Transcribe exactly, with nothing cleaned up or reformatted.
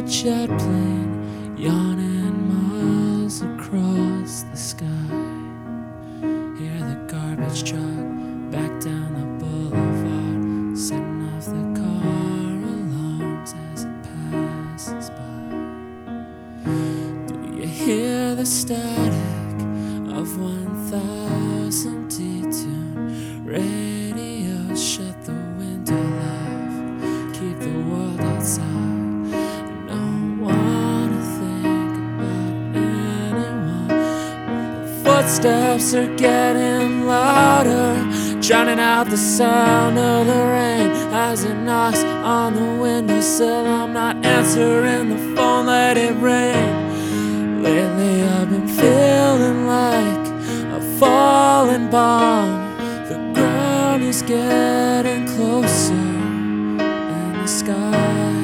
jet plane yawning miles across the sky. Hear the garbage truck back down the boulevard, setting off the car alarms as it passes by. Do you hear the static of one thousand detuned radios? Shut the window loud, keep the world outside. Footsteps are getting louder, drowning out the sound of the rain as it knocks on the windowsill. I'm not answering the phone, let it rain. Lately I've been feeling like a falling bomb. The ground is getting closer and the sky